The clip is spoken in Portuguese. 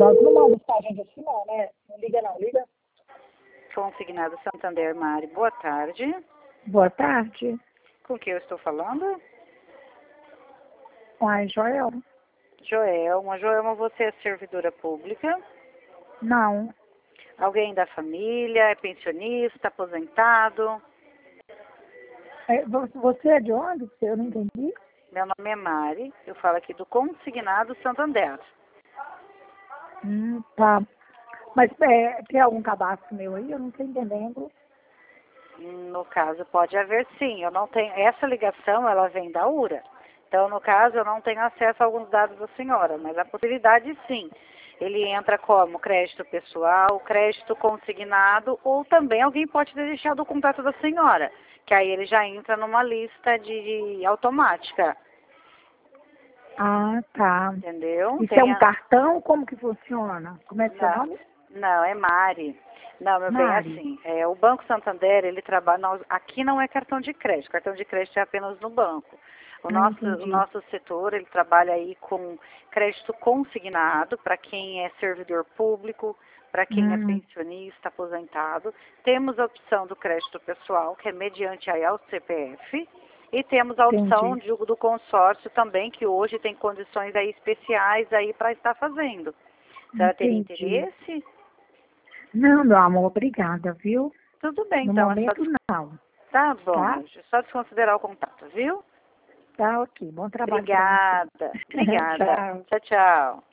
banco não manda pra gente assim não, né? Não liga não, liga. Consignado Santander, Mari. Boa tarde. Boa tarde. Com quem eu estou falando? Uai, Joel? Joelma. Joelma, você é servidora pública? Não. Alguém da família? É pensionista? Aposentado? Você é de onde? Eu não entendi. Meu nome é Mari. Eu falo aqui do Consignado Santander. Tá. Mas tem algum cadastro meu aí? Eu não estou entendendo. No caso, pode haver sim. Eu não tenho. Essa ligação, ela vem da URA. Então, no caso, eu não tenho acesso a alguns dados da senhora, mas a possibilidade sim. Ele entra como crédito pessoal, crédito consignado, ou também alguém pode ter deixado o contato da senhora, que aí ele já entra numa lista de automática. Ah, tá. Entendeu? Isso é um cartão? Como que funciona? Como é seu Não, nome? não, é Mari. Não, meu bem, é Mari. assim. O Banco Santander, ele trabalha. Aqui não é cartão de crédito. Cartão de crédito é apenas no banco. O Entendi. nosso setor, ele trabalha aí com crédito consignado para quem é servidor público, para quem é pensionista, aposentado. Temos a opção do crédito pessoal, que é mediante aí ao CPF. E temos a opção Entendi. do consórcio também, que hoje tem condições aí especiais aí para estar fazendo. A senhora teria Entendi. interesse? Não, meu amor, obrigada, viu? Tudo bem, No então. momento, não. Tá bom. Tá? É só desconsiderar o contato, viu? Tá ok. Bom trabalho para você. Obrigada. Obrigada. Tchau. Tchau, tchau.